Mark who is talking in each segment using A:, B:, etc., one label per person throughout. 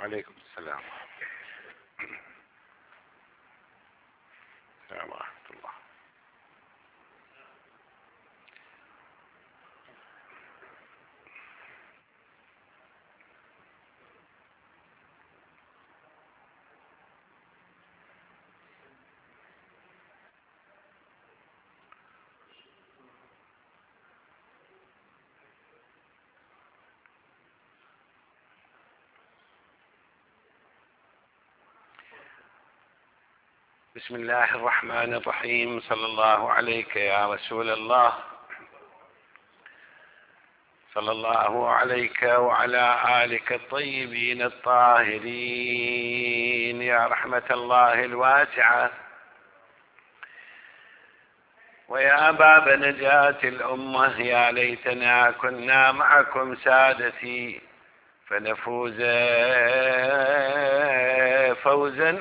A: وعليكم السلام. السلام ورحمة الله. بسم الله الرحمن الرحيم. صلى الله عليك يا رسول الله، صلى الله عليك وعلى آلك الطيبين الطاهرين يا رحمة الله الواسعة، ويا باب نجاة الأمة. يا ليتنا كنا معكم سادتي فنفوز فوزا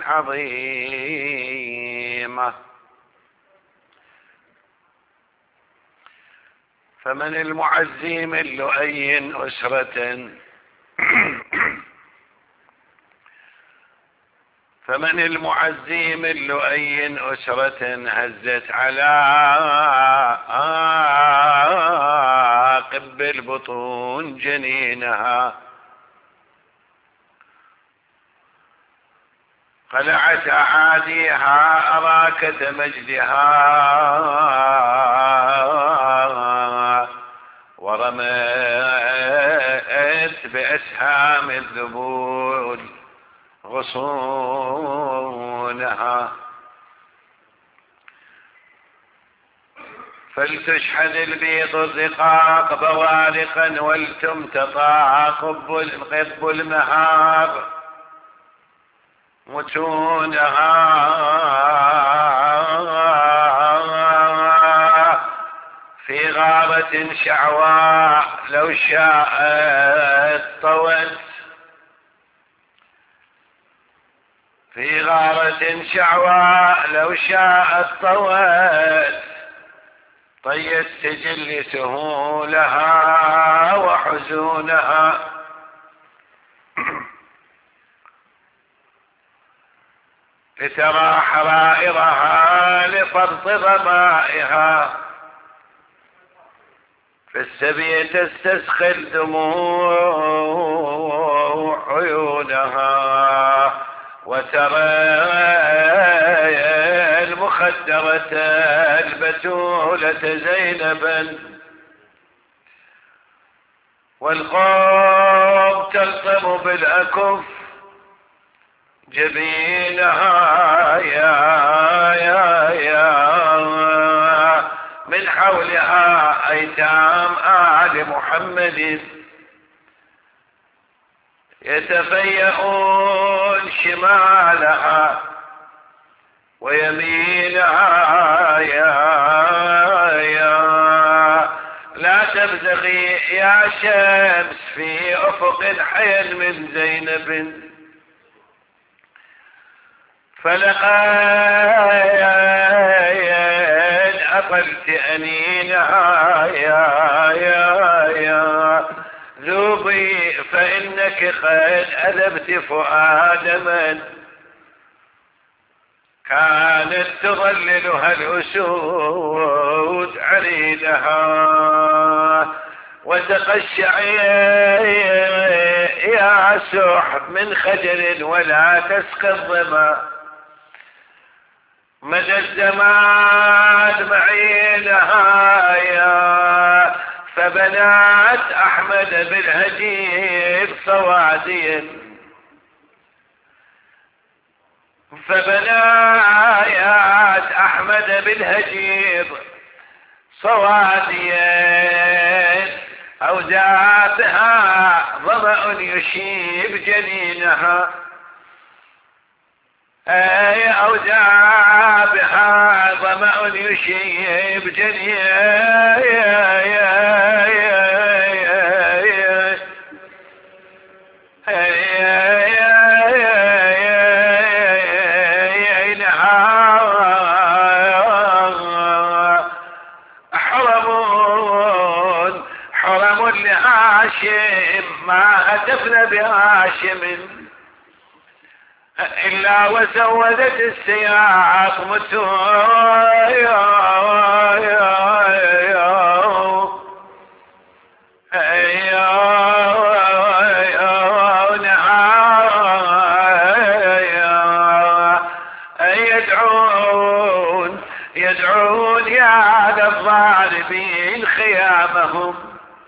A: عظيما. فمن المعزي من لؤي أسرة فمن المعزي من لؤي أسرة هزت على قب البطون جنينها، خلعت أعاديها أراكة مجدها، ورمت بأسهام الذبول غصونها. فلتشحذ البيض الرقاق بوارقا ولتمتطى قب المهار متونها، في غارة شعواء لو شاءت طوت، في غارة شعواء لو شاءت طوت، طيت سجل سهولها وحزونها. لترى حرائرها لفرط مائها، في السبي تستسخل دموع عيونها، وترى المخدرة البتولة زينبا، والقوم تلطم بالأكف جبينها، يا من حولها أيتام آل محمد يتفيئون شمالها ويمينها، يا لا تبزغي يا شمس في أفق حي من زينب، فلقد أقلت أنينها، يا ذوبي فإنك قد أذبت فؤاد من كانت تظللها الأسود عنيدها، وتقشعي يا سحب من خجل ولا تسقي الظما، مدى الزمان معينها، يا فبنات أحمد بالهجير صواديا، فبنات أحمد بالهجير صواديا، أوجابها ظمأ يشيب جنينها، أوجابها ظمأ يشيب جنينها، حرم لهاشم ما هتفنا بهاشم، إلا وسودت السياق يدعون يا للظالمين خيامهم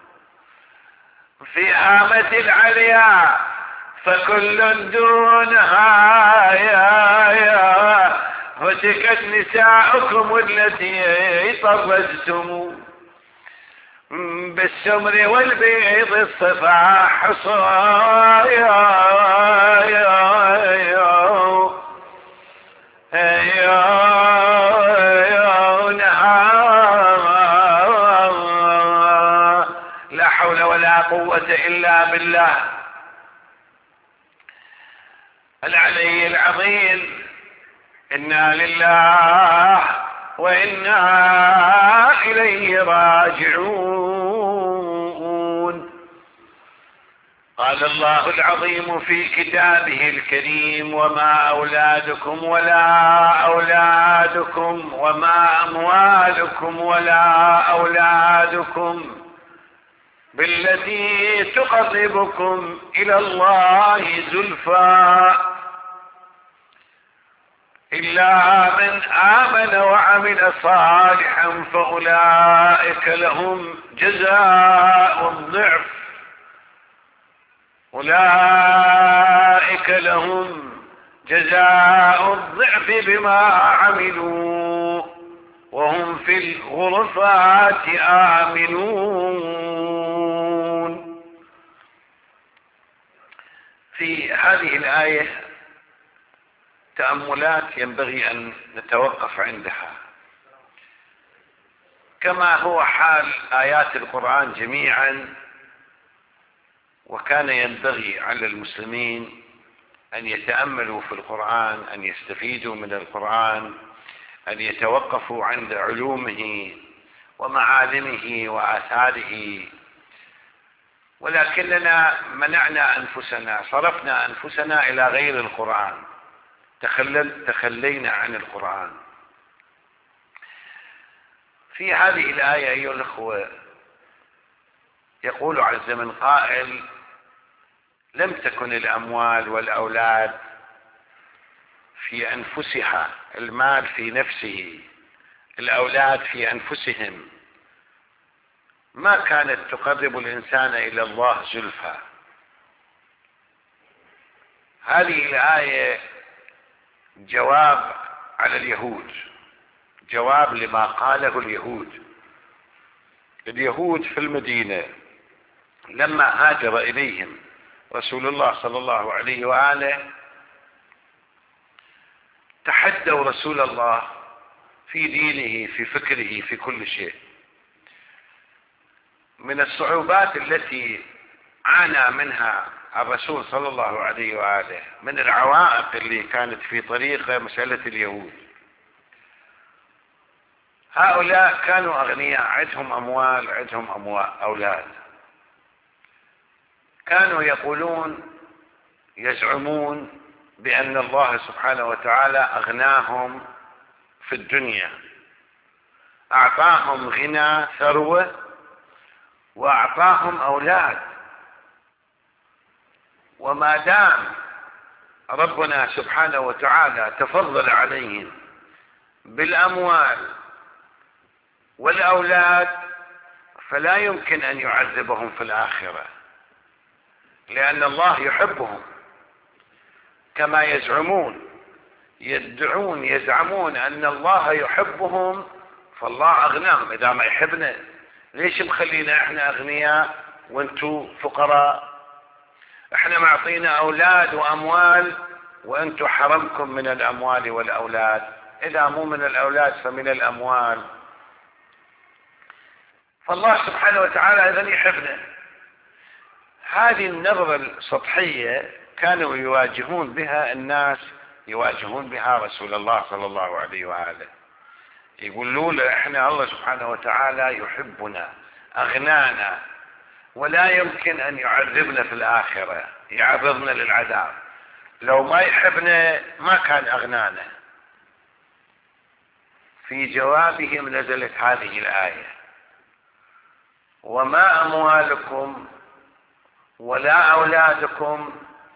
A: في هامة العليا فكل دونها يا فتكت نساؤكم التي طرزتم بالسمر والبيض الصفا حصايا لا حول ولا قوة إلا بالله العلي العظيم. إنا لله وإنا إليه راجعون. قال الله العظيم في كتابه الكريم وما أولادكم وما أموالكم ولا أولادكم بالتي تقربكم إلى الله زلفى إلا من آمن وعمل صالحا فأولئك لهم جزاء الضعف بما عملوا وهم في الغرفات آمنون. في هذه الآية تأملات ينبغي أن نتوقف عندها، كما هو حال آيات القرآن جميعا. وكان ينبغي على المسلمين أن يتأملوا في القرآن، أن يستفيدوا من القرآن، أن يتوقفوا عند علومه ومعالمه وآثاره. ولكننا منعنا أنفسنا، صرفنا أنفسنا إلى غير القرآن، تخلينا عن القرآن. في هذه الآية أيها الأخوة يقول عز من قائل: لم تكن الأموال والأولاد في أنفسها، المال في نفسه، الأولاد في أنفسهم، ما كانت تقرب الإنسان إلى الله زلفى. هذه الآية جواب على اليهود، جواب لما قاله اليهود في المدينة لما هاجر إليهم رسول الله صلى الله عليه وآله، تحدوا رسول الله في دينه، في فكره، في كل شيء. من الصعوبات التي عانى منها الرسول صلى الله عليه وآله، من العوائق اللي كانت في طريقه، مسألة اليهود. هؤلاء كانوا أغنياء، عندهم أموال، عندهم أولاد. كانوا يزعمون بأن الله سبحانه وتعالى أغناهم في الدنيا، أعطاهم غنى ثروة وأعطاهم أولاد. وما دام ربنا سبحانه وتعالى تفضل عليهم بالأموال والأولاد فلا يمكن أن يعذبهم في الآخرة، لأن الله يحبهم كما يزعمون أن الله يحبهم، فالله أغناهم. إذا ما يحبنا ليش مخلينا إحنا أغنياء وأنتوا فقراء؟ إحنا معطينا أولاد وأموال وأنتوا حرمكم من الأموال والأولاد. إذا مو من الأولاد فمن الأموال. فالله سبحانه وتعالى إذن يحبنا. هذه النظرة السطحية كانوا يواجهون بها الناس، يواجهون بها رسول الله صلى الله عليه وآله. يقولوا له: احنا الله سبحانه وتعالى يحبنا، أغنانا، ولا يمكن أن يعذبنا في الآخرة، يعرضنا للعذاب. لو ما يحبنا ما كان أغنانا. في جوابهم نزلت هذه الآية: وما أموالكم ولا أولادكم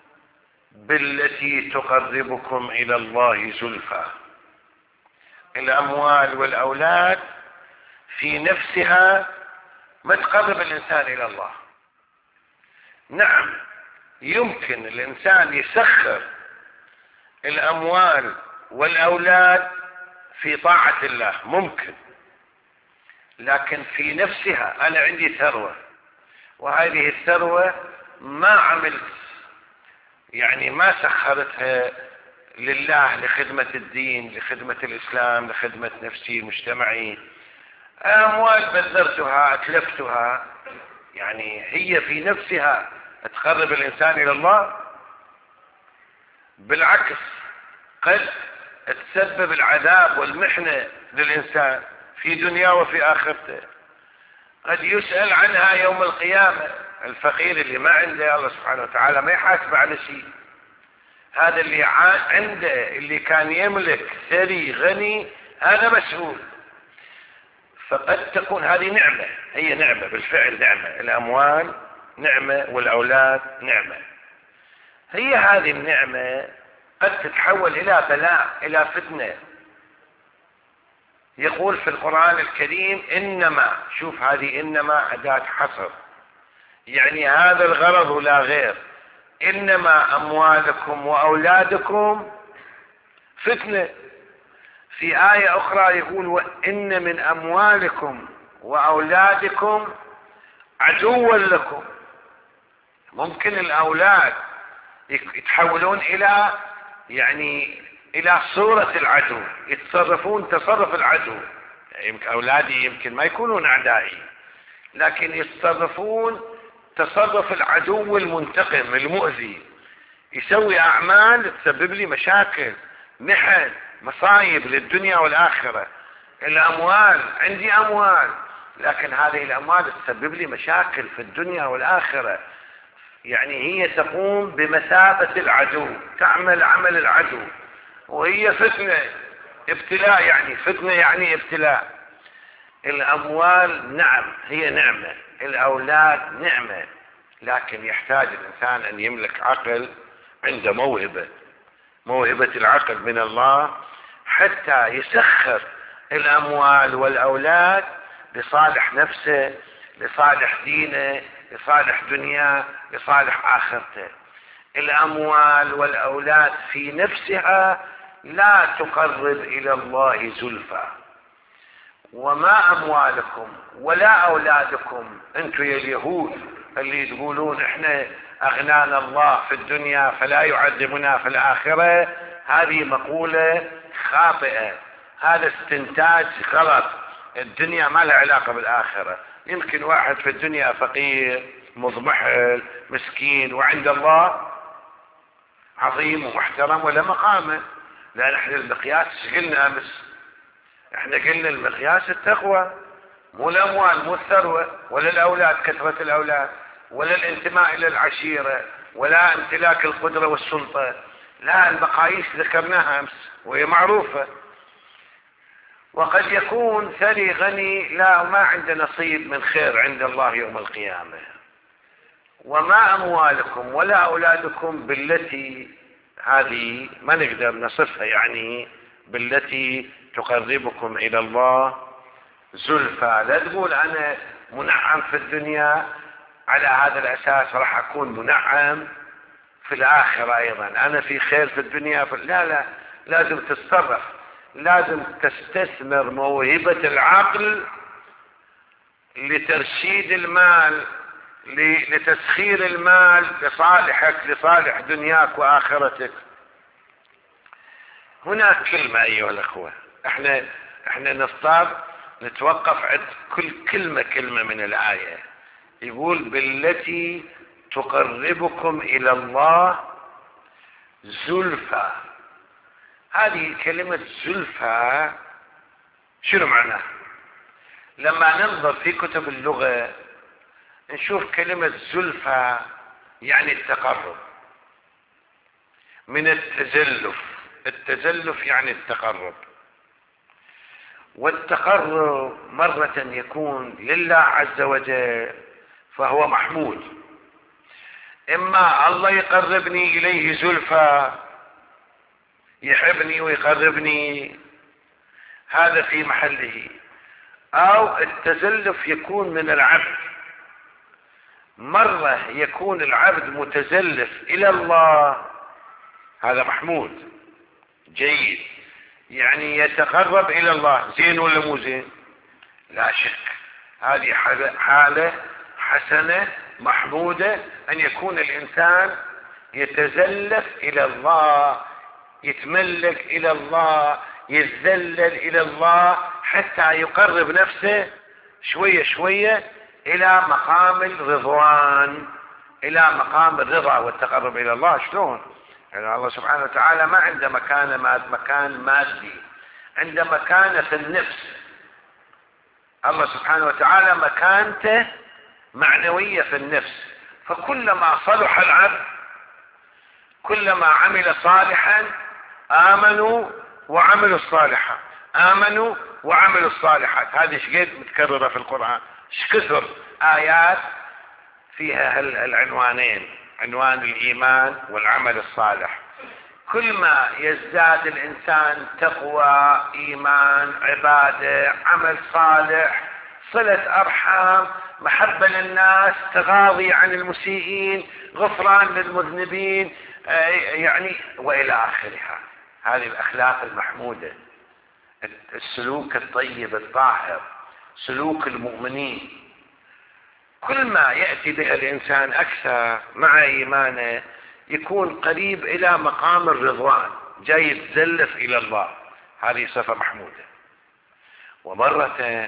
A: بالتي تقربكم إلى الله زلفى. الأموال والأولاد في نفسها ما تقرب الإنسان إلى الله. نعم، يمكن الإنسان يسخر الأموال والأولاد في طاعة الله، ممكن، لكن في نفسها أنا عندي ثروة، وهذه الثروة ما عملت، يعني ما سخرتها لله لخدمة الدين، لخدمة الإسلام، لخدمة نفسي مجتمعي، أموال بذرتها أتلفتها، يعني هي في نفسها تقرب الإنسان إلى الله؟ بالعكس، قد تسبب العذاب والمحنة للإنسان في دنيا وفي آخرته. قد يسأل عنها يوم القيامة. الفقير اللي ما عنده الله سبحانه وتعالى ما يحاسب على شيء. هذا اللي عنده، اللي كان يملك ثري غني، هذا مسؤول. فقد تكون هذه نعمة، هي نعمة بالفعل، نعمة. الأموال نعمة والأولاد نعمة. هي هذه النعمة قد تتحول إلى بلاء، إلى فتنة. يقول في القرآن الكريم: إنما، شوف هذه إنما أداة حصر، يعني هذا الغرض ولا غير. إنما أموالكم وأولادكم فتنة. في آية أخرى يقول: وإن من أموالكم وأولادكم عدوا لكم. ممكن الأولاد يتحولون إلى، يعني إلى صورة العدو، يتصرفون تصرف العدو. يمكن أولادي يمكن ما يكونون أعدائي، لكن يتصرفون تصرف العدو المنتقم المؤذي، يسوي أعمال تسبب لي مشاكل، محن، مصايب للدنيا والآخرة. الأموال، عندي أموال، لكن هذه الأموال تسبب لي مشاكل في الدنيا والآخرة. يعني هي تقوم بمثابة العدو، تعمل عمل العدو، وهي فتنة، ابتلاء، يعني فتنة يعني ابتلاء. الأموال نعم هي نعمة، الأولاد نعمة، لكن يحتاج الإنسان أن يملك عقل، عنده موهبة العقل من الله، حتى يسخر الأموال والأولاد لصالح نفسه، لصالح دينه، لصالح دنياه، لصالح آخرته. الأموال والأولاد في نفسها لا تقرب إلى الله زلفى. وما أموالكم ولا أولادكم، أنتم يا اليهود اللي تقولون إحنا أغنانا الله في الدنيا فلا يعذبنا في الآخرة، هذه مقولة خاطئة، هذا استنتاج غلط. الدنيا ما لها علاقة بالآخرة. يمكن واحد في الدنيا فقير مضمحل مسكين، وعند الله عظيم ومحترم ولا مقامه. لأن احنا المقياس قلنا أمس، احنا قلنا المقياس التقوى، مو الأموال، مو الثروة، ولا الأولاد، كثرة الأولاد، ولا الانتماء إلى العشيرة، ولا امتلاك القدرة والسلطة. لا، المقاييس ذكرناها أمس وهي معروفة. وقد يكون ثري غني لا، ما عنده نصيب من خير عند الله يوم القيامة. وما أموالكم ولا أولادكم بالتي، هذه ما نقدر نصفها، يعني بالتي تقربكم إلى الله زلفى. لا تقول أنا منعم في الدنيا على هذا الأساس راح أكون منعم في الآخرة أيضا، أنا في خير في الدنيا لا، لازم تتصرف، لازم تستثمر موهبة العقل لترشيد المال، لتسخير المال لصالحك، لصالح دنياك وآخرتك. هناك كلمة أيها الأخوة، احنا نضطر نتوقف عند كل كلمة من الآية. يقول بالتي تقربكم إلى الله زلفى. هذه كلمة زلفى شنو معناها؟ لما ننظر في كتب اللغة نشوف كلمة زلفى يعني التقرب، من التزلف. التزلف يعني التقرب، والتقرب مرة يكون لله عز وجل فهو محمود، اما الله يقربني اليه زلفى، يحبني ويقربني، هذا في محله، او التزلف يكون من العبد. مرة يكون العبد متزلف الى الله، هذا محمود جيد، يعني يتقرب الى الله. زين ولا مو زين؟ لا شك، هذه حالة حسنة محمودة، ان يكون الانسان يتزلف الى الله، يتملك الى الله، يتذلل الى الله، حتى يقرب نفسه شوية شوية الى مقام الرضوان، الى مقام الرضا والتقرب الى الله. شلون؟ يعني الله سبحانه وتعالى ما عنده مكان مادي، عنده مكانة في النفس. الله سبحانه وتعالى مكانته معنوية في النفس، فكلما صلح العبد، كلما عمل صالحا آمنوا وعملوا الصالحات، آمنوا وعملوا الصالحات. هذه شقد متكررة في القرآن، كثر آيات فيها العنوانين، عنوان الإيمان والعمل الصالح. كل ما يزداد الإنسان تقوى، إيمان، عبادة، عمل صالح، صلة أرحام، محبة للناس، تغاضي عن المسيئين، غفران للمذنبين، يعني وإلى آخرها. هذه الأخلاق المحمودة، السلوك الطيب الطاهر، سلوك المؤمنين. كل ما يأتي به الإنسان أكثر مع إيمانه يكون قريب إلى مقام الرضوان، جاي يتزلف إلى الله. هذه صفة محمودة. ومرة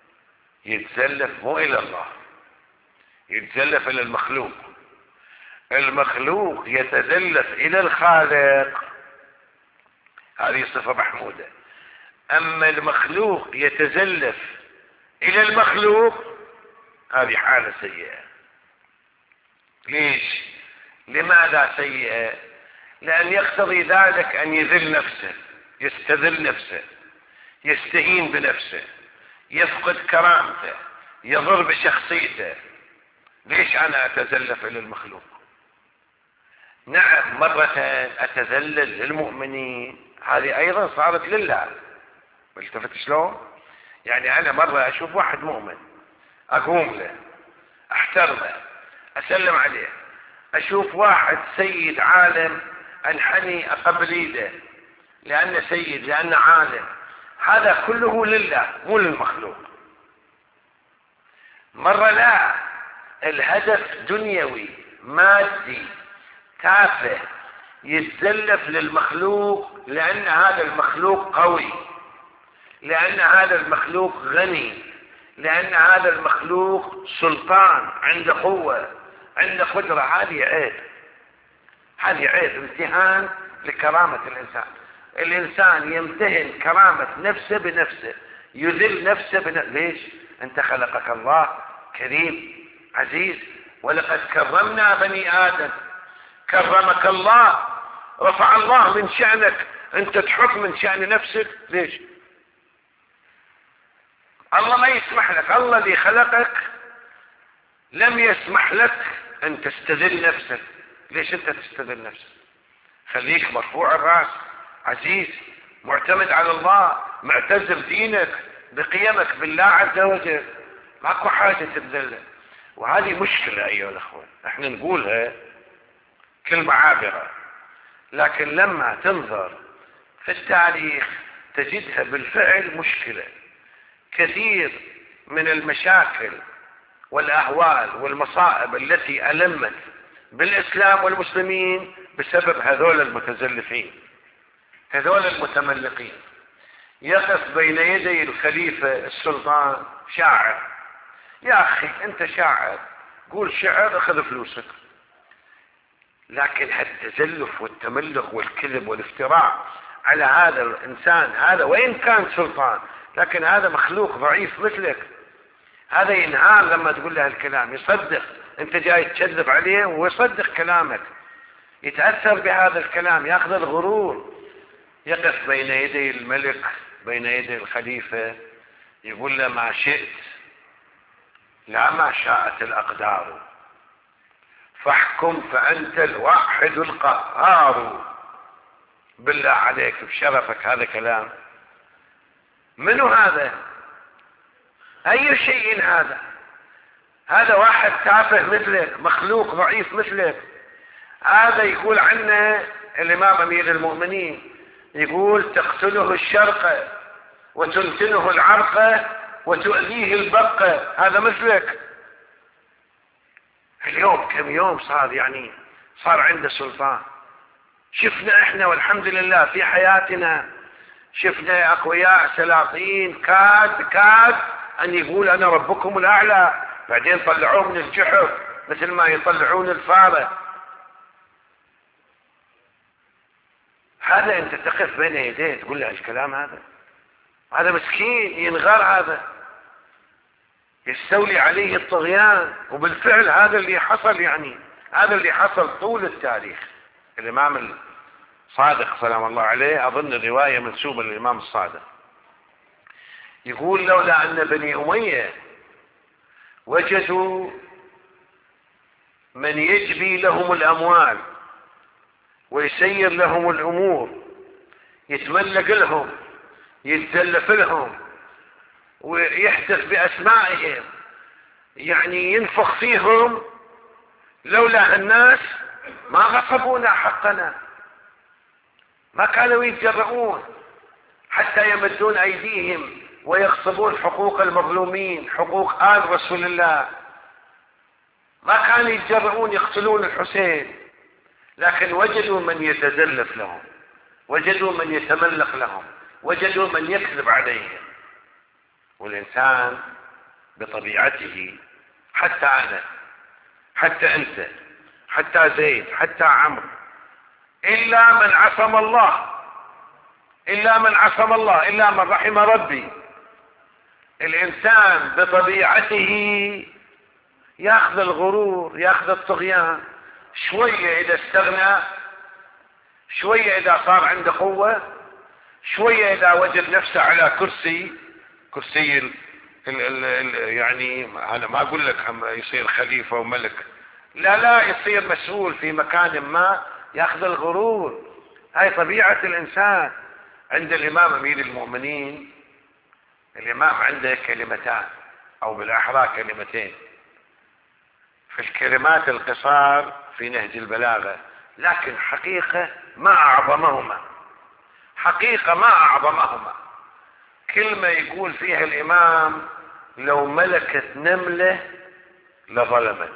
A: يتزلف مو إلى الله، يتزلف إلى المخلوق. المخلوق يتزلف إلى الخالق، هذه صفة محمودة. أما المخلوق يتزلف إلى المخلوق، هذه حالة سيئة. ليش؟ لماذا سيئة؟ لأن يقتضي ذلك أن يذل نفسه، يستذل نفسه، يستهين بنفسه، يفقد كرامته، يضر بشخصيته. ليش أنا أتزلف إلى المخلوق؟ نعم، مرة أتذلل للمؤمنين، هذه أيضا صارت لله. التفت شلون؟ يعني أنا مرة أشوف واحد مؤمن أقوم له، أحترمه، أسلم عليه. أشوف واحد سيد عالم أنحني أقبل إيده لأنه سيد، لأنه عالم. هذا كله لله مو للمخلوق. مرة لا، الهدف دنيوي مادي تافه، يتزلف للمخلوق لأن هذا المخلوق قوي، لأن هذا المخلوق غني، لأن هذا المخلوق سلطان، عنده قوة، عنده قدرة. هذه عيب، هذه عيب، امتهان لكرامة الإنسان. الإنسان يمتهن كرامة نفسه بنفسه، يذل نفسه بنفسه. ليش؟ أنت خلقك الله كريم عزيز، ولقد كرمنا بني آدم. كرمك الله، رفع الله من شأنك، أنت تحط من شأن نفسك. ليش؟ الله ما يسمح لك، الله اللي خلقك لم يسمح لك أن تستذل نفسك. ليش أنت تستذل نفسك؟ خليك مرفوع الرأس، عزيز، معتمد على الله، معتز بدينك، بقيمك بالله عز وجل، ماكو حاجة تتذلل. وهذه مشكلة أيها الأخوة، احنا نقولها كلمة عابرة، لكن لما تنظر في التاريخ تجدها بالفعل مشكلة. كثير من المشاكل والأهوال والمصائب التي ألمت بالإسلام والمسلمين بسبب هذول المتزلفين، هذول المتملقين. يقف بين يدي الخليفة السلطان شاعر، يا أخي أنت شاعر، قول شعر أخذ فلوسك. لكن التزلف والتملق والكذب والافتراء على هذا الإنسان، هذا وإن كان سلطان لكن هذا مخلوق ضعيف مثلك، هذا ينهار لما تقول له الكلام، يصدق. أنت جاي تكذب عليه ويصدق كلامك. يتأثر بهذا الكلام، يأخذ الغرور، يقف بين يدي الملك، بين يدي الخليفة، يقول له ما شئت لا ما شاءت الأقدار، فاحكم فأنت الواحد القهار. بالله عليك بشرفك هذا كلام؟ منو هذا؟ أي شيء هذا؟ هذا واحد تافه مثلك، مخلوق ضعيف مثلك. هذا يقول عنه الإمام أمير المؤمنين، يقول تقتله الشرقة وتنتنه العرقة وتؤذيه البقة. هذا مثلك. اليوم كم يوم صار يعني صار عنده سلطان. شفنا احنا والحمد لله في حياتنا، شفنا اقوياء سلاطين كاد ان يقول انا ربكم الاعلى، بعدين طلعوه من الجحر مثل ما يطلعون الفارة. هذا انت تقف بين يديه تقول له الكلام هذا؟ هذا مسكين ينغر، هذا يستولي عليه الطغيان. وبالفعل هذا اللي حصل، يعني هذا اللي حصل طول التاريخ. الامام الصادق سلام الله عليه، اظن الرواية منسوبة للامام الصادق، يقول لولا ان بني امية وجدوا من يجبي لهم الاموال ويسير لهم الامور، يتملق لهم، يتزلف لهم، ويحدث باسمائهم، يعني ينفخ فيهم، لولا الناس ما غصبونا حقنا، ما كانوا يتجرؤون حتى يمدون ايديهم ويغصبون حقوق المظلومين، حقوق آل رسول الله. ما كانوا يتجرؤون يقتلون الحسين، لكن وجدوا من يتزلف لهم، وجدوا من يتملق لهم، وجدوا من يكذب عليهم. والإنسان بطبيعته، حتى أنا، حتى أنت، حتى زيد، حتى عمرو، إلا من عصم الله، إلا من عصم الله، إلا من رحم ربي، الإنسان بطبيعته يأخذ الغرور، يأخذ الطغيان. شوية إذا استغنى، شوية إذا صار عنده قوة، شوية إذا وجد نفسه على كرسي يعني أنا ما أقول لك يصير خليفة وملك، لا يصير مسؤول في مكان ما، يأخذ الغرور. هاي طبيعة الإنسان. عند الإمام أمير المؤمنين، الإمام عنده كلمتان، أو بالأحرى كلمتين، في الكلمات القصار في نهج البلاغة، لكن حقيقة ما أعظمهما، حقيقة ما أعظمهما. كلمة يقول فيها الإمام لو ملكت نملة لظلمت.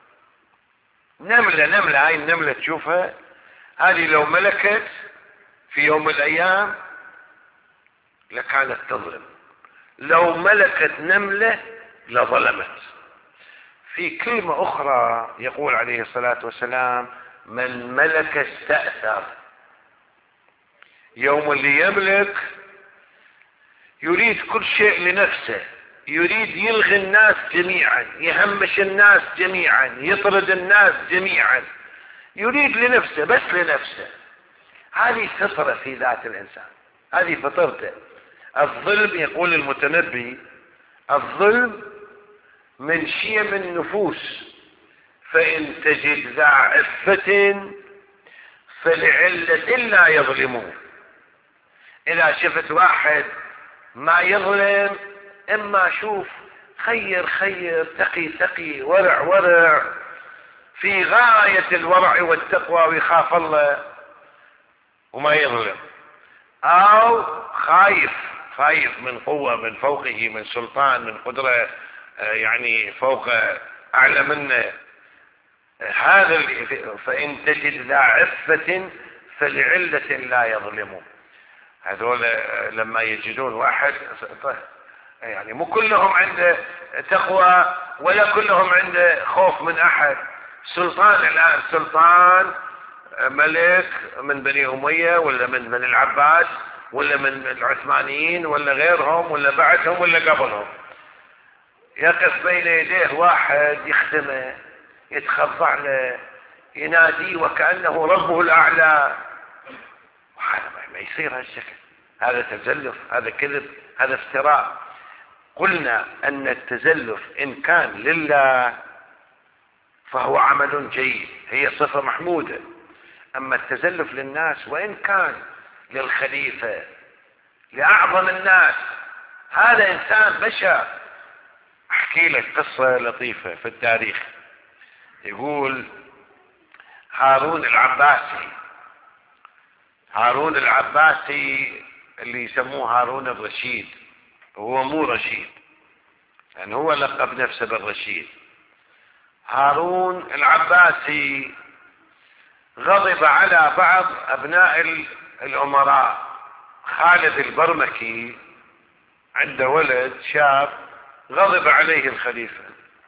A: نملة هاي النملة تشوفها، هذه لو ملكت في يوم من الأيام لكانت تظلم. لو ملكت نملة لظلمت. في كلمة أخرى يقول عليه الصلاة والسلام من ملك استأثر. يوم اللي يملك يريد كل شيء لنفسه، يريد يلغي الناس جميعا، يهمش الناس جميعا، يطرد الناس جميعا، يريد لنفسه، بس لنفسه. هذه فطرة في ذات الإنسان، هذه فطرته. الظلم يقول المتنبي الظلم من شيم النفوس، فإن تجد ذا عفة فلعلة لا يظلمون. إذا شفت واحد ما يظلم، إما شوف خير تقي ورع في غاية الورع والتقوى ويخاف الله وما يظلم، أو خايف من قوة من فوقه، من سلطان، من قدرة يعني فوق أعلى منه. هذا فإن تجد ذا عفة فلعلة لا يظلمون. هذول لما يجدون واحد، يعني مو كلهم عنده تقوى ولا كلهم عنده خوف من أحد. سلطان الآن سلطان ملك من بني أمية ولا من بني العباس ولا من العثمانيين ولا غيرهم ولا بعدهم ولا قبلهم، يقف بين يديه واحد يخدمه، يتخضع له، ينادي وكأنه ربه الأعلى. وهذا ما يصير هالشكل، هذا تزلف، هذا كذب، هذا افتراء. قلنا أن التزلف إن كان لله فهو عمل جيد، هي صفة محمودة. أما التزلف للناس وإن كان للخليفة لأعظم الناس، هذا إنسان بشر. أحكي لك قصة لطيفة في التاريخ. يقول هارون العباسي اللي يسموه هارون الرشيد، هو مو رشيد يعني، هو لقب نفسه بالرشيد. هارون العباسي غضب على بعض أبناء الأمراء. خالد البرمكي عنده ولد شاب، غضب عليه الخليفة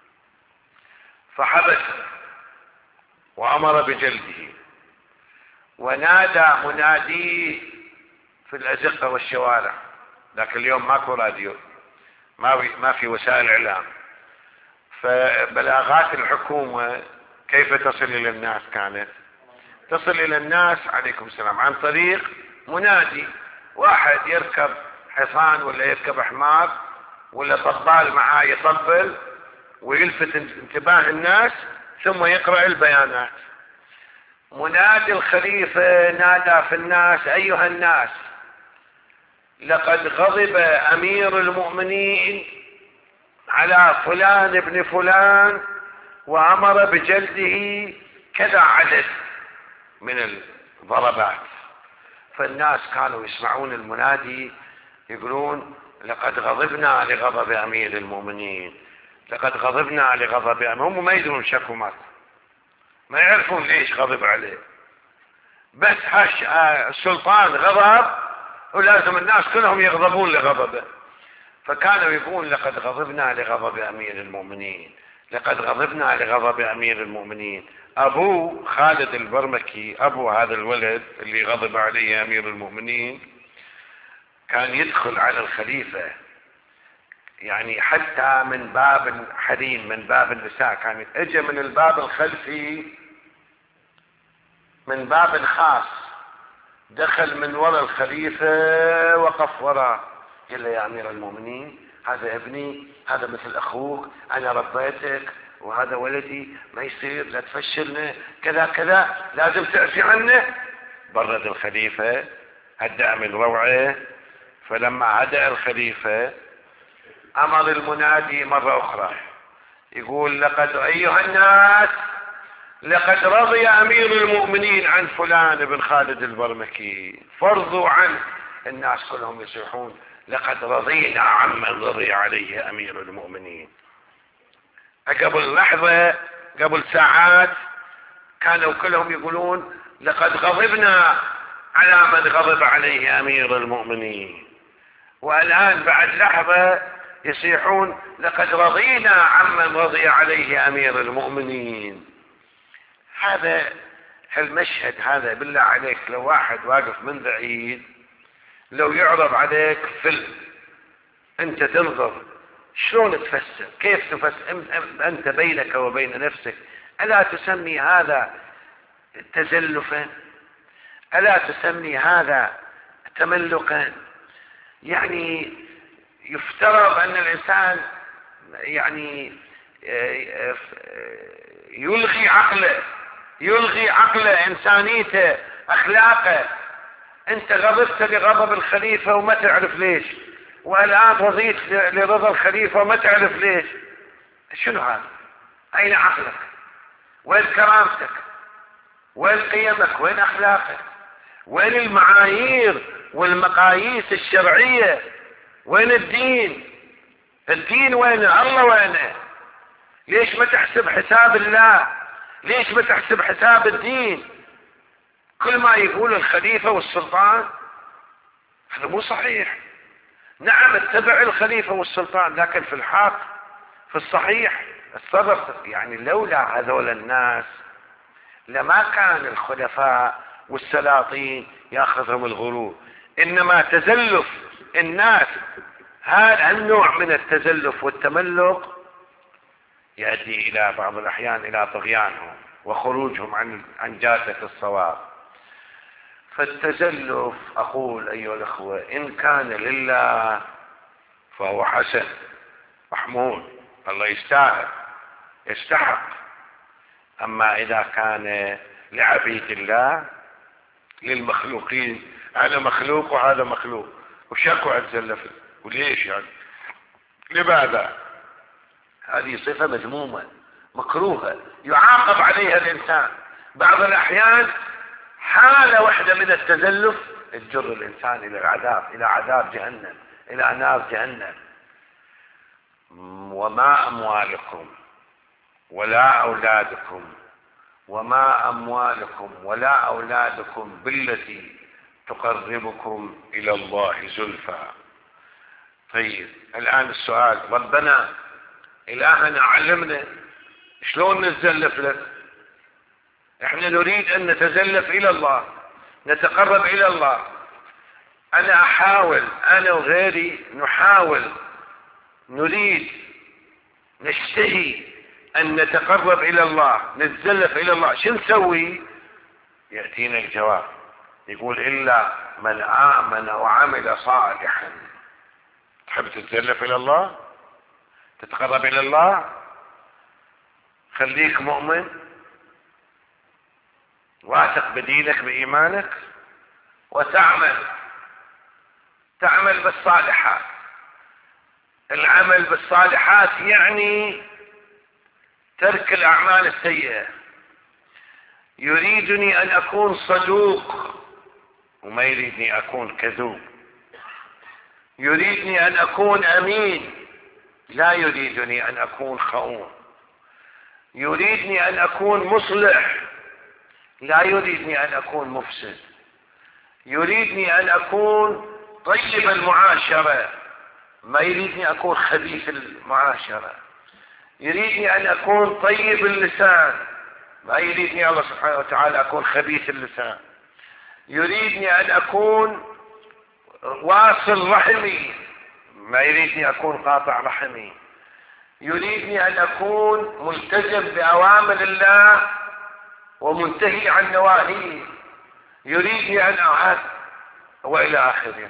A: فحبسه وأمر بجلده، ونادى منادي في الأزقة والشوارع. لكن اليوم ماكو راديو، ما في وسائل إعلام، فبلاغات الحكومة كيف تصل إلى الناس؟ كانت تصل إلى الناس، عليكم السلام، عن طريق منادي. واحد يركب حصان ولا يركب حمار ولا طبال معاه يطبل ويلفت انتباه الناس ثم يقرأ البيانات. منادي الخليفة نادى في الناس: أيها الناس، لقد غضب أمير المؤمنين على فلان ابن فلان وأمر بجلده كذا عدد من الضربات. فالناس كانوا يسمعون المنادي يقولون: لقد غضبنا لغضب أمير المؤمنين، لقد غضبنا لغضب أمير. هم ما يدرون شكو ماكو، ما يعرفون ليش غضب عليه، بس السلطان غضب ولازم الناس كلهم يغضبون لغضبه. فكانوا يقول: لقد غضبنا لغضب أمير المؤمنين، لقد غضبنا لغضب أمير المؤمنين. أبو خالد البرمكي، أبو هذا الولد اللي غضب عليه أمير المؤمنين، كان يدخل على الخليفة يعني حتى من باب حريم، من باب النساء، كان اجى من الباب الخلفي، من باب خاص، دخل من وراء الخليفة وقف وراه، قال له: يا أمير المؤمنين، هذا ابني، هذا مثل أخوك، أنا ربيتك وهذا ولدي، ما يصير، لا تفشلنا، كذا كذا، لازم تعفي عنه. برد الخليفة، هدأ من روعه. فلما هدأ الخليفة أمر المنادي مرة أخرى يقول: لقد أيها الناس، لقد رضي أمير المؤمنين عن فلان بن خالد البرمكي فارضوا عنه. الناس كلهم يصيحون: لقد رضينا عمن رضي عليه أمير المؤمنين. قبل لحظة، قبل ساعات، كانوا كلهم يقولون: لقد غضبنا على من غضب عليه أمير المؤمنين. والآن بعد لحظة يصيحون: لقد رضينا عمن رضي عليه أمير المؤمنين. هذا المشهد هذا بالله عليك، لو واحد واقف من بعيد، لو يعرض عليك فيلم أنت تنظر، شلون تفسر؟ كيف تفسر؟ أنت بينك وبين نفسك: ألا تسمي هذا تزلفا؟ ألا تسمي هذا تملقا؟ يعني يفترض أن الإنسان يعني يلغي عقله، إنسانيته، أخلاقه. أنت غضبت لغضب الخليفة وما تعرف ليش، والآن رضيت لرضا الخليفة وما تعرف ليش. شنو هذا؟ أين عقلك؟ وين كرامتك؟ وين قيمك؟ وين أخلاقك؟ وين المعايير والمقاييس الشرعية؟ وين الدين؟ الدين وينه؟ الله وينه؟ ليش ما تحسب حساب الله؟ ليش ما تحسب حساب الدين؟ كل ما يقول الخليفة والسلطان هذا مو صحيح. نعم، اتبع الخليفة والسلطان، لكن في الحق، في الصحيح، الصدق. يعني لولا هذول الناس لما كان الخلفاء والسلاطين ياخذهم الغرور. انما تزلف الناس، هذا النوع من التزلف والتملق، يؤدي الى بعض الاحيان الى طغيانهم وخروجهم عن جادة الصواب. فالتزلف أقول أيها الأخوة إن كان لله فهو حسن محمود، الله يستاهل يستحق. أما إذا كان لعبيد الله للمخلوقين، أنا مخلوق وهذا مخلوق وشكو أتزلف، وليش يعني؟ لماذا؟ هذه صفة مذمومة مكروهة يعاقب عليها الإنسان. بعض الأحيان حالة واحدة من التزلف تجر الإنسان إلى العذاب، إلى عذاب جهنم، إلى نار جهنم. وما أموالكم ولا أولادكم ولا أولادكم بالتي تقربكم إلى الله زلفى. طيب الآن السؤال، ربنا إلهنا علمنا شلون نتزلف لك. احنا نريد ان نتزلف الى الله، نتقرب الى الله. انا وغيري نحاول، نريد، نشتهي ان نتقرب الى الله، نتزلف الى الله. شو نسوي؟ يأتينا الجواب يقول الا من آمن وعمل صالحا. تحب تتزلف الى الله، تتقرب الى الله، خليك مؤمن واثق بدينك بإيمانك، وتعمل بالصالحات. العمل بالصالحات يعني ترك الأعمال السيئة. يريدني أن أكون صدوق وما يريدني أكون كذوب، يريدني أن أكون أمين لا يريدني أن أكون خؤون، يريدني أن أكون مصلح لا يريدني أن أكون مفسد، يريدني أن أكون طيب المعاشرة ما يريدني أكون خبيث المعاشرة، يريدني أن أكون طيب اللسان ما يريدني الله سبحانه وتعالى أكون خبيث اللسان، يريدني أن أكون واصل رحمي ما يريدني أكون قاطع رحمي، يريدني أن أكون ملتزم بأوامر الله ومنتهي عن نواهيه، يريدني أن أعهد، وإلى آخره.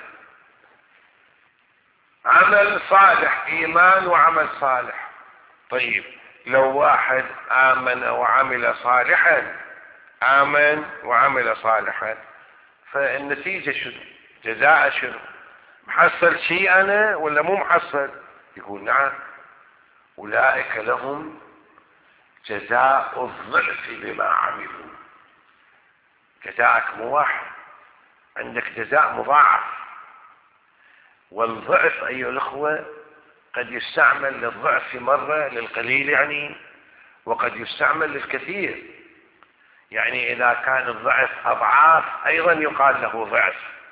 A: عمل صالح، إيمان وعمل صالح. طيب لو واحد آمن وعمل صالحا، آمن وعمل صالحا، فالنتيجة شنو؟ جزاء شنو؟ محصل شيء أنا ولا مو محصل؟ يقول نعم، أولئك لهم جزاء الضعف بما عملوا. جزاءك مو واحد، عندك جزاء مضاعف. والضعف أيها الأخوة قد يستعمل للضعف في مرة للقليل يعني، وقد يستعمل للكثير. يعني إذا كان الضعف أضعاف أيضا يقال له ضعف.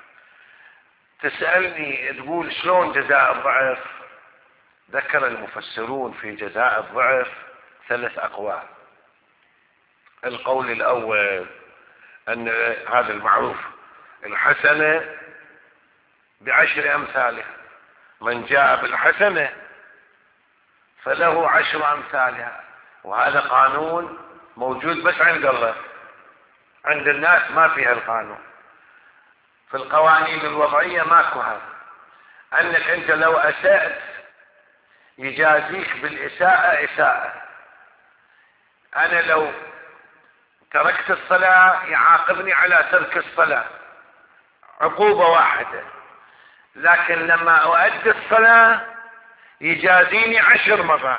A: تسألني تقول شلون جزاء الضعف؟ ذكر المفسرون في جزاء الضعف 3 أقوال. القول الأول أن هذا المعروف، الحسنة ب10 أمثالها، من جاء بالحسنة فله 10 أمثالها. وهذا قانون موجود بس عند الله، عند الناس ما فيها القانون. في القوانين الوضعية ماكو هذا، أنك أنت لو أسأت يجازيك بالإساءة إساءة. أنا لو تركت الصلاة يعاقبني على ترك الصلاة عقوبة واحدة، لكن لما أؤدي الصلاة يجازيني 10 مرات،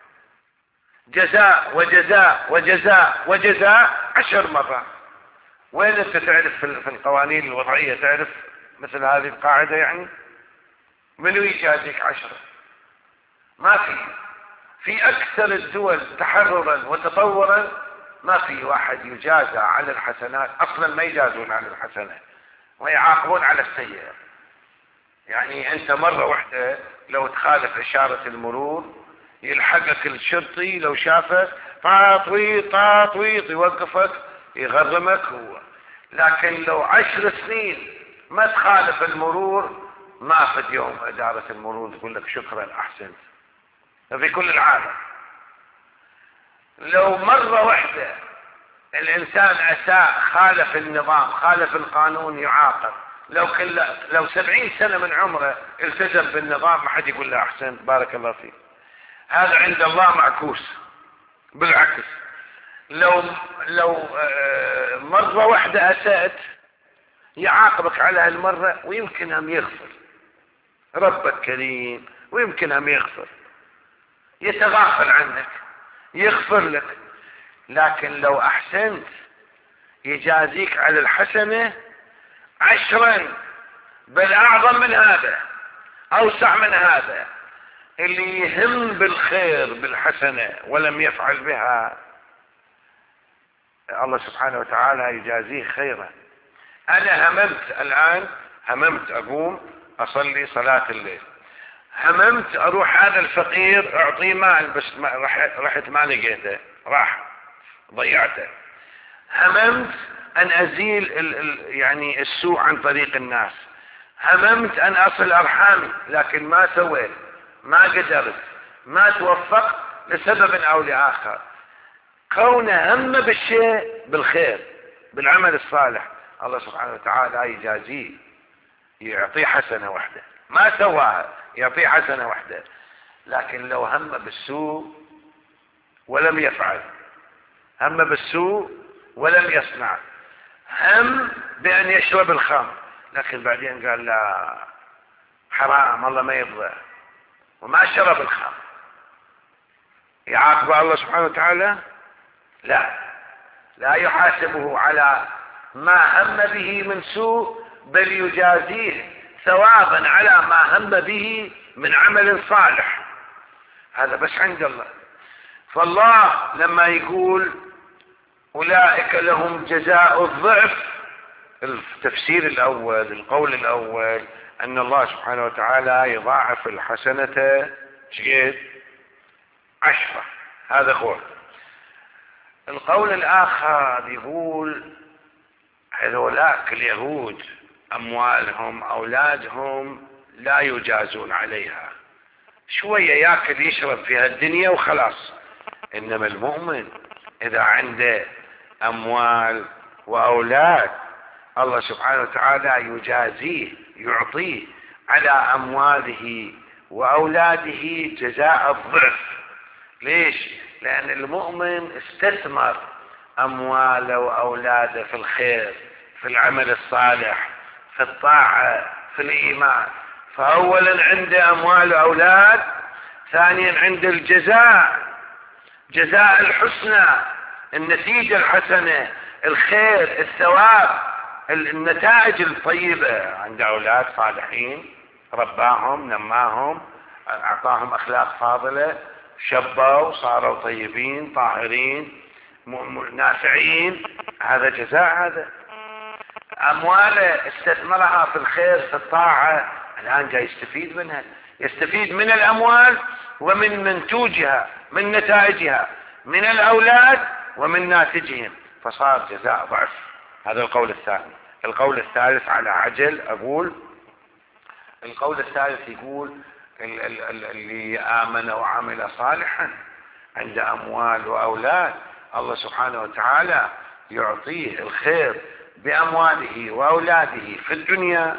A: جزاء وجزاء وجزاء وجزاء 10 مرات. وين أنت تعرف في القوانين الوضعية تعرف مثل هذه القاعدة؟ يعني منو يجازيك 10؟ ما في أكثر الدول تحررا وتطورا ما في واحد يجازى على الحسنات، أصلا ما يجازون على الحسنة ويعاقبون على السيئة. يعني أنت مرة واحدة لو تخالف إشارة المرور يلحقك الشرطي، لو شافك طاطويط يوقفك يغرمك لكن لو 10 سنين ما تخالف المرور ما في يوم إدارة المرور تقول لك شكرا أحسنت في كل العالم. لو مرة واحدة الانسان اساء، خالف النظام، خالف القانون، يعاقب. لو 70 سنة من عمره التزم بالنظام ما حد يقول له احسن بارك الله فيك. هذا عند الله معكوس. بالعكس، لو مرة واحدة اسأت يعاقبك على هالمرة، ويمكن هم يغفر. ربك كريم ويمكن هم يغفر، يتغافل عنك، يغفر لك. لكن لو احسنت يجازيك على الحسنة 10، بل اعظم من هذا، اوسع من هذا. اللي يهم بالخير بالحسنة ولم يفعل بها، الله سبحانه وتعالى يجازيه خيرا. انا هممت اقوم اصلي صلاة الليل، هممت اروح هذا الفقير اعطيه مال، بس رحت ما لقيته، راح ضيعته. هممت ان ازيل يعني السوء عن طريق الناس، هممت ان اصل ارحامي لكن ما سويت، ما قدرت، ما توفقت لسبب او لاخر. كونه هم بالشيء بالخير بالعمل الصالح، الله سبحانه وتعالى يجازيه، يعطيه حسنة واحدة، ما سواها يعطيه حسنة واحدة. لكن لو هم بالسوء ولم يفعل، هم بالسوء ولم يصنع، هم بأن يشرب الخمر لكن بعدين قال لا حرام الله ما يرضى وما شرب الخمر، يعاقب الله سبحانه وتعالى؟ لا يحاسبه على ما هم به من سوء، بل يجازيه ثوابا على ما هم به من عمل صالح. هذا بس عند الله. فالله لما يقول أولئك لهم جزاء الضعف، التفسير الأول، القول الأول أن الله سبحانه وتعالى يضاعف الحسنة شقيد 10، هذا قول. القول الآخر يقول هذولاك اليهود أموالهم أولادهم لا يجازون عليها، شوية يأكل يشرب في هالدنيا وخلاص. إنما المؤمن إذا عنده أموال وأولاد الله سبحانه وتعالى يجازيه، يعطيه على أمواله وأولاده جزاء الضعف. ليش؟ لأن المؤمن استثمر أمواله وأولاده في الخير، في العمل الصالح، في الطاعة، في الإيمان. فأولا عنده أموال وأولاد، ثانيا عنده الجزاء، جزاء الحسنى، النتيجة الحسنة، الخير، الثواب، النتائج الطيبة. عنده أولاد صالحين رباهم نماهم أعطاهم أخلاق فاضلة، شبوا صاروا طيبين طاهرين نافعين، هذا جزاء. هذا أمواله استثمرها في الخير في الطاعة، الآن جاي يستفيد منها، يستفيد من الأموال ومن منتوجها، من نتائجها، من الأولاد ومن ناتجهم، فصار جزاء ضعف. هذا القول الثاني. القول الثالث على عجل أقول، القول الثالث يقول اللي آمن وعمل صالحا عند أموال وأولاد الله سبحانه وتعالى يعطيه الخير بأمواله وأولاده في الدنيا،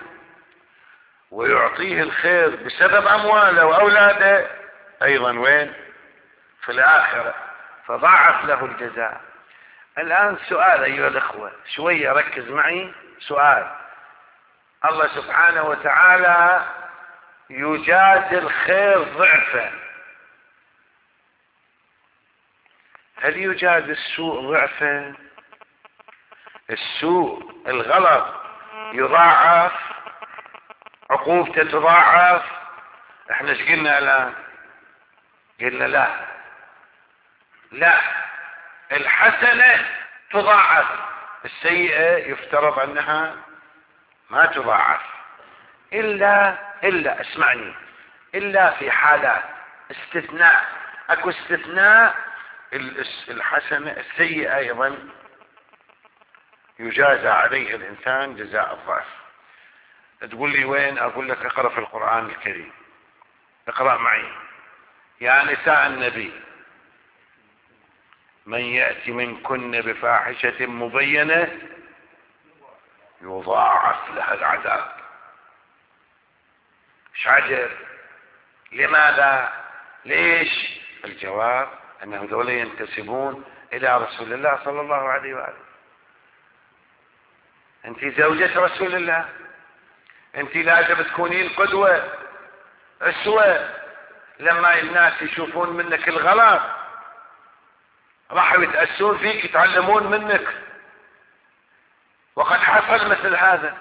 A: ويعطيه الخير بسبب أمواله وأولاده أيضا وين؟ في الآخرة، فضاعف له الجزاء. الآن سؤال أيها الأخوة، شوية ركز معي، سؤال. الله سبحانه وتعالى يجازي الخير ضعفا، هل يجازي السوء ضعفا؟ السوء الغلط يضاعف، عقوبته تضاعف. احنا ايش قلنا الآن؟ قلنا لا، الحسنة تضاعف، السيئة يفترض أنها ما تضاعف، إلا اسمعني، إلا في حالات استثناء، أكو استثناء الحسنة السيئة أيضا يجازى عليه الإنسان جزاء الضعف. تقول لي وين؟ أقول لك اقرأ في القرآن الكريم، اقرأ معي. يا نساء النبي من يأتي منكن بفاحشة مبينة يضاعف لها العذاب. ايش عجب؟ لماذا؟ ليش؟ الجواب انه ذولا ينتسبون الى رسول الله صلى الله عليه وآله. انت زوجة رسول الله، انت لازم تكونين قدوة اسوة. لما الناس يشوفون منك الغلط راح يتأسون فيك، يتعلمون منك. وقد حصل مثل هذا،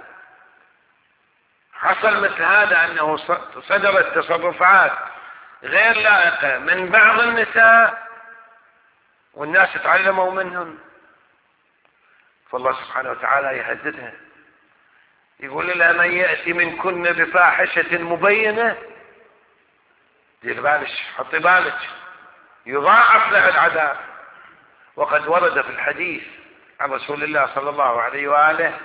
A: حصل مثل هذا انه صدرت تصرفات غير لائقة من بعض النساء والناس تعلموا منهم. فالله سبحانه وتعالى يهددها، يقول لها من يأتي منكن بفاحشة مبينة، دير بالك، حطي بالك، يضاعف لها العذاب. وقد ورد في الحديث عن رسول الله صلى الله عليه وآله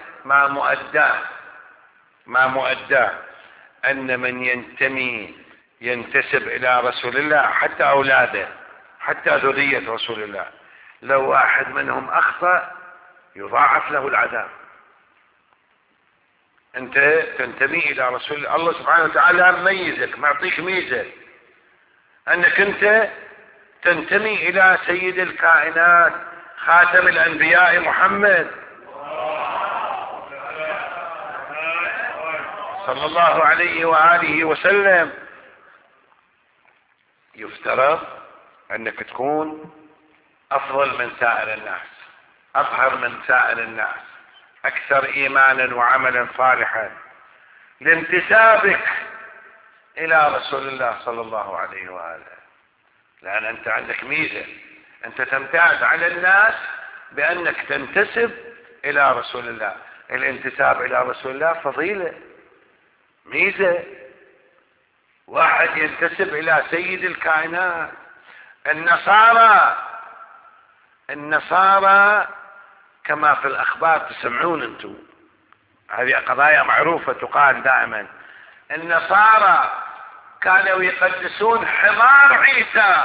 A: ما مؤداه أن من ينتسب إلى رسول الله، حتى أولاده، حتى ذرية رسول الله، لو واحد منهم أخطأ يضاعف له العذاب. أنت تنتمي إلى رسول الله، الله سبحانه وتعالى ميزك، معطيك ميزة أنك أنت تنتمي إلى سيد الكائنات خاتم الأنبياء محمد صلى الله عليه وآله وسلم. يفترض أنك تكون أفضل من سائر الناس، أطهر من سائر الناس، أكثر إيمانا وعملا صالحا لانتسابك إلى رسول الله صلى الله عليه وآله. لأن أنت عندك ميزة، أنت تمتاز على الناس بأنك تنتسب إلى رسول الله. الانتساب إلى رسول الله فضيلة، ميزة. واحد ينتسب إلى سيد الكائنات. النصارى كما في الأخبار تسمعون أنتم، هذه قضايا معروفة تقال دائما. النصارى كانوا يقدسون حمار عيسى،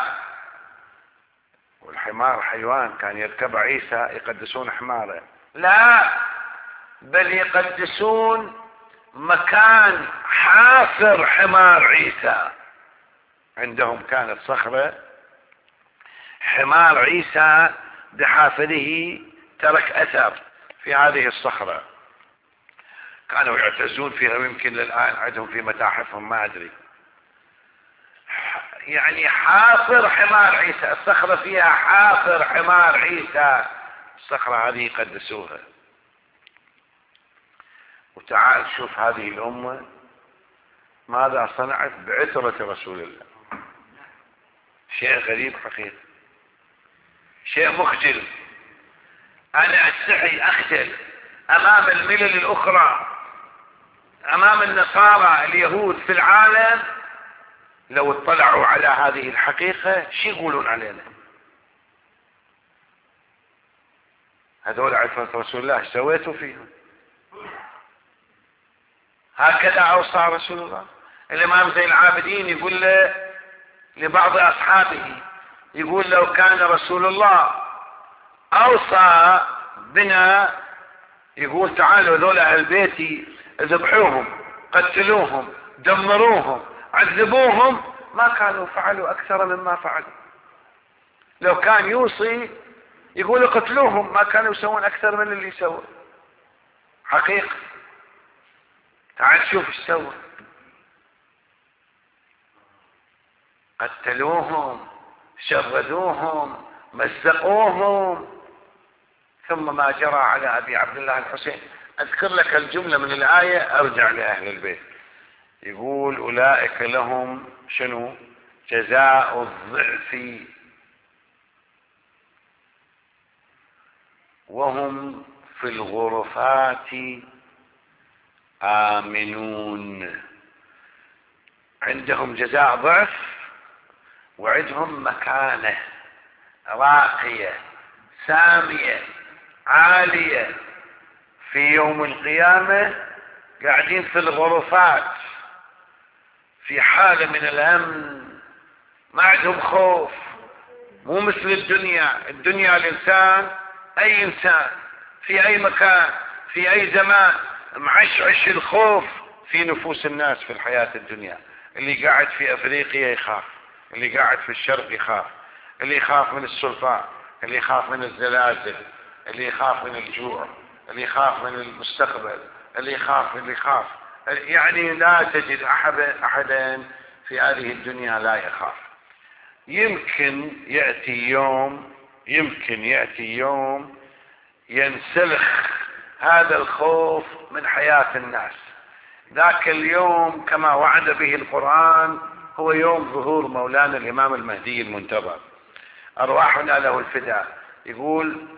A: والحمار حيوان كان يركب عيسى، يقدسون حماره. لا، بل يقدسون مكان حافر حمار عيسى. عندهم كانت صخرة حمار عيسى بحافره ترك أثر في هذه الصخرة، كانوا يعتزون فيها، ويمكن للآن عندهم في متاحفهم، ما أدري. يعني حافر حمار عيسى، الصخرة فيها حافر حمار عيسى، الصخرة هذه يقدسوها. وتعال شوف هذه الأمة ماذا صنعت بعترة رسول الله. شيء غريب حقيقة، شيء مخجل. أنا أستحي أخجل أمام الملل الأخرى، أمام النصارى اليهود في العالم. لو اطلعوا على هذه الحقيقة شو يقولون علينا؟ هذول عترة رسول الله ايش سويتوا فيهم؟ هكذا أوصى رسول الله. الإمام زين العابدين يقول لبعض أصحابه، يقول لو كان رسول الله أوصى بنا، يقول تعالوا ذول أهل بيتي ذبحوهم، قتلوهم، دمروهم، عذبوهم، ما كانوا فعلوا أكثر مما فعلوا. لو كان يوصي يقول قتلوهم، ما كانوا يسوون أكثر من اللي يسوون. حقيقة تعال شوف ايش سوى، قتلوهم، شردوهم، مزقوهم. ثم ما جرى على أبي عبد الله الحسين. أذكر لك الجملة من الآية أرجع لأهل البيت. يقول أولئك لهم شنو؟ جزاء الضعف وهم في الغرفات آمنون. عندهم جزاء ضعف وعندهم مكانة راقية سامية عالية. في يوم القيامة قاعدين في الغرفات في حالة من الأمن، ما عندهم خوف، مو مثل الدنيا الإنسان، أي إنسان في أي مكان في أي زمان معشعش الخوف في نفوس الناس في الحياة الدنيا. اللي قاعد في أفريقيا يخاف، اللي قاعد في الشرق يخاف، اللي يخاف من السلطان، اللي يخاف من الزلازل، اللي يخاف من الجوع، اللي يخاف من المستقبل، اللي يخاف. يعني لا تجد أحدا في هذه الدنيا لا يخاف. يمكن يأتي يوم ينسلخ هذا الخوف من حياة الناس. ذاك اليوم كما وعد به القرآن هو يوم ظهور مولانا الإمام المهدي المنتظر، أرواحنا له الفداء. يقول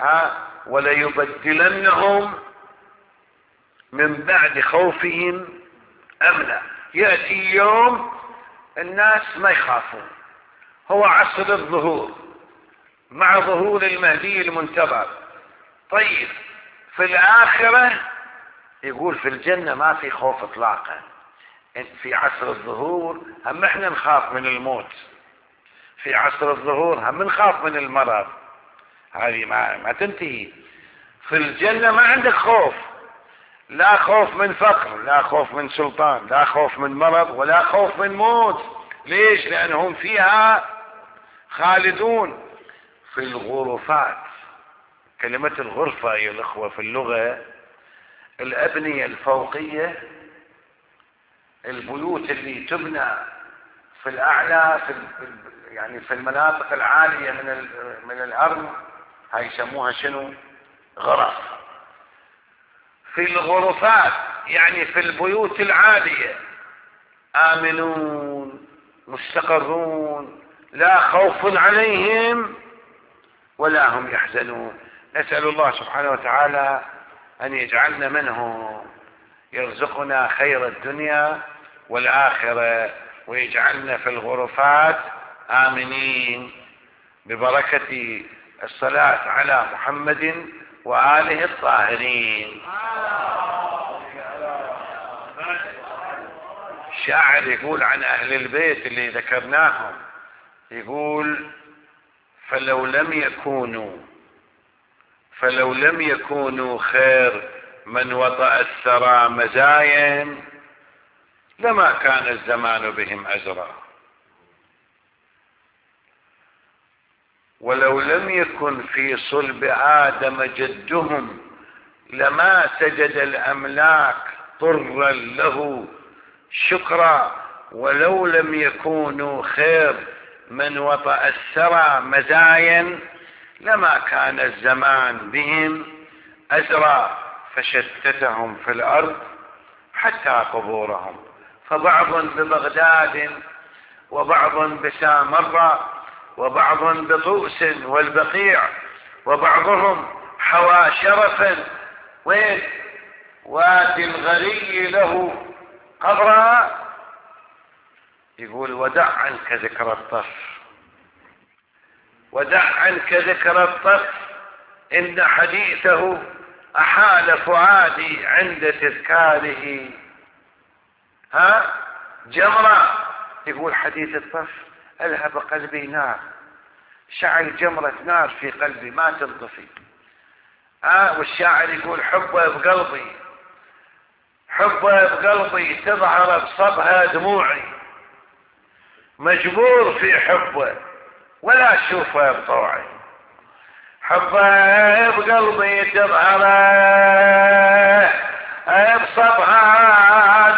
A: وليبدلنهم من بعد خوفهم أمنا. يأتي يوم الناس ما يخافون، هو عصر الظهور مع ظهور المهدي المنتظر. طيب في الآخرة يقول في الجنة ما في خوف اطلاقا. في عصر الظهور هم احنا نخاف من الموت، في عصر الظهور هم نخاف من المرض، هذه ما تنتهي. في الجنة ما عندك خوف، لا خوف من فقر، لا خوف من سلطان، لا خوف من مرض، ولا خوف من موت. ليش؟ لأنهم فيها خالدون في الغرفات. كلمة الغرفة يا الأخوة في اللغة الأبنية الفوقية، البيوت اللي تبنى في الأعلى يعني في المناطق العالية من الأرض، هاي يسموها شنو؟ غرف. في الغرفات يعني في البيوت العالية آمنون مستقرون لا خوف عليهم ولا هم يحزنون. نسأل الله سبحانه وتعالى أن يجعلنا منهم، يرزقنا خير الدنيا والآخرة، ويجعلنا في الغرفات آمنين ببركة الصلاة على محمد وآله الطاهرين. شاعر يقول عن أهل البيت اللي ذكرناهم، يقول فلو لم يكونوا خير من وطأ الثرى مزايا لما كان الزمان بهم أزرا، ولو لم يكن في صلب آدم جدهم لما سجد الأملاك طرا له شكرا، ولو لم يكونوا خير من وطأ الثرى مزايا لما كان الزمان بهم أزرا، فشتتهم في الأرض حتى قبورهم، فبعض ببغداد وبعض بسامرة وبعض بطوس والبقيع، وبعضهم حوى شرفا وين وادي الغري له قبرا. يقول ودع عنك ذكر الطف، ودع عنك ذكر الطف إن حديثه أحال فؤادي عند تذكاره جمرة. يقول حديث الطف ألهب قلبي نار، شعل جمرة نار في قلبي ما تنطفي. والشاعر يقول حبه بقلبي، حبه بقلبي تظهر بصبها دموعي، مجبور في حبه ولا اشوفه بطوعي. حبه بقلبي تظهر بصبها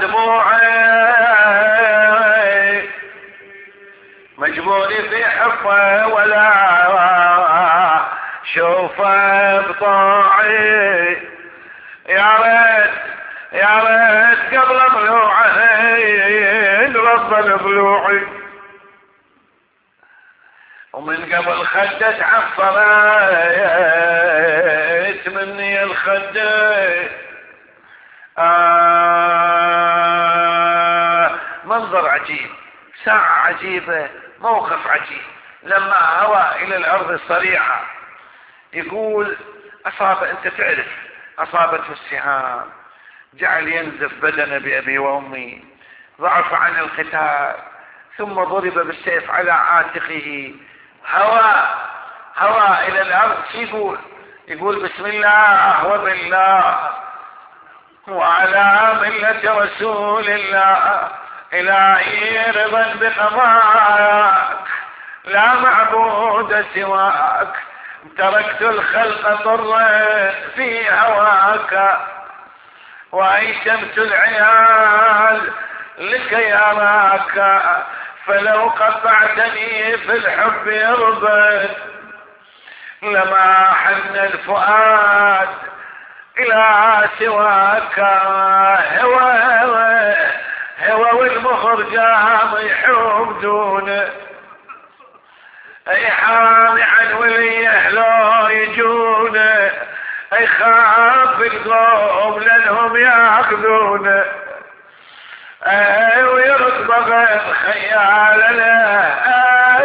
A: دموعي، مجبور في حبه ولا شوفه بطوعي. يا ريت قبل ضلوعي رب ضلوعي، ومن قبل خدة عفرت مني الخدة. منظر عجيب، ساعة عجيبة، موقف عجيب. لما هوى إلى الأرض الصريعة يقول انت تعرف أصابته السهام، جعل ينزف بدنه بأبي وأمي، ضعف عن القتال، ثم ضرب بالسيف على عاتقه، هوى الى الارض. يقول بسم الله وبالله وعلى ملة رسول الله، إلهي رضا بقضاءك لا معبود سواك، تركت الخلق طرا في هواك، وأيتمت العيال لكي أراك، فلو قطعتني في الحب يربد لما حن الفؤاد إلى سواك. هوى والمخر قام يحوم دونه، اي حامي عن وليه لو يجونه، اي خاف القوم لانهم ياخذونه، اي ويرقب الخيال له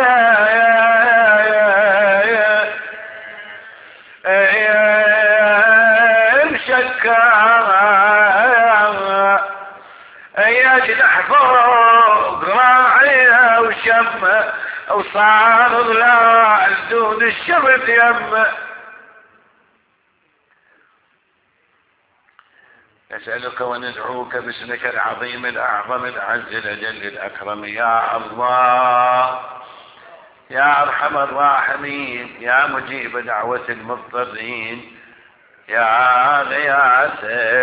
A: يجنح فوق راعيه وشمه، وصار ضلال دون الشمس يمه. نسألك وندعوك باسمك العظيم الأعظم الأعز الأجل الأكرم يا الله، يا أرحم الراحمين، يا مجيب دعوة المضطرين، يا غياث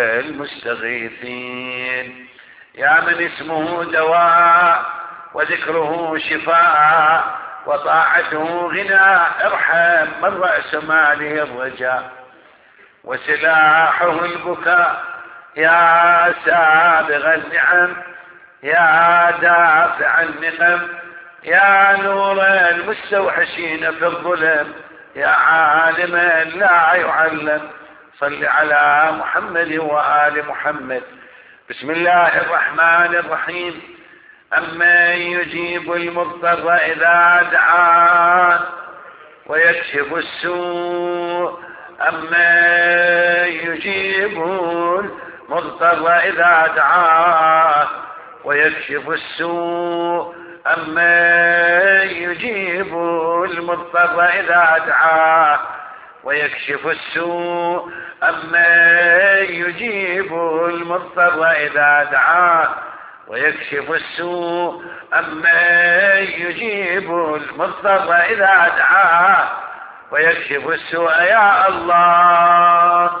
A: المستغيثين، يا من اسمه دواء وذكره شفاء وطاعته غنى، ارحم من رأس ماله الرجاء وسلاحه البكاء، يا سابغ النعم، يا دافع النقم، يا نور المستوحشين في الظلم، يا عالما لا يعلم. صل على محمد وآل محمد. بسم الله الرحمن الرحيم. أمن يجيب المضطر إذا دعاه ويكشف السوء، أمن يجيب المضطر إذا دعاه ويكشف السوء، أمن يجيب المضطر إذا دعاه ويكشف السوء، أمن يجيب المضطر إذا دعاه ويكشف السوء، أمن يجيب المضطر إذا دعاه ويكشف السوء. يا الله،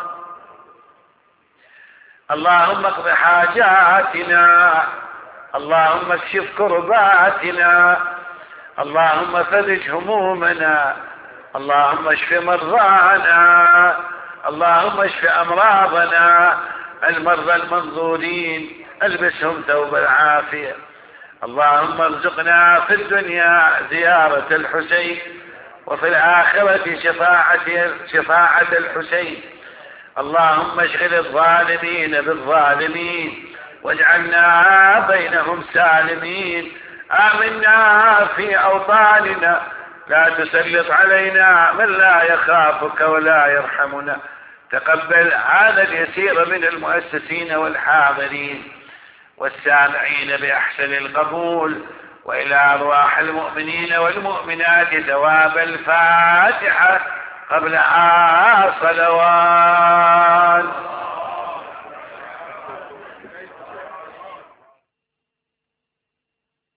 A: اللهم اقض حاجاتنا، اللهم اكشف كرباتنا، اللهم فرج همومنا، اللهم اشف مرضانا، اللهم اشف امراضنا، المرضى المنظورين البسهم ثوب العافية. اللهم ارزقنا في الدنيا زيارة الحسين، وفي الآخرة شفاعة الحسين. اللهم اشغل الظالمين بالظالمين واجعلنا بينهم سالمين. آمنا في أوطاننا، لا تسلط علينا من لا يخافك ولا يرحمنا. تقبل هذا اليسير من المؤسسين والحاضرين والسامعين بأحسن القبول، وإلى أرواح المؤمنين والمؤمنات ثواب الفاتحة قبلها صلوات.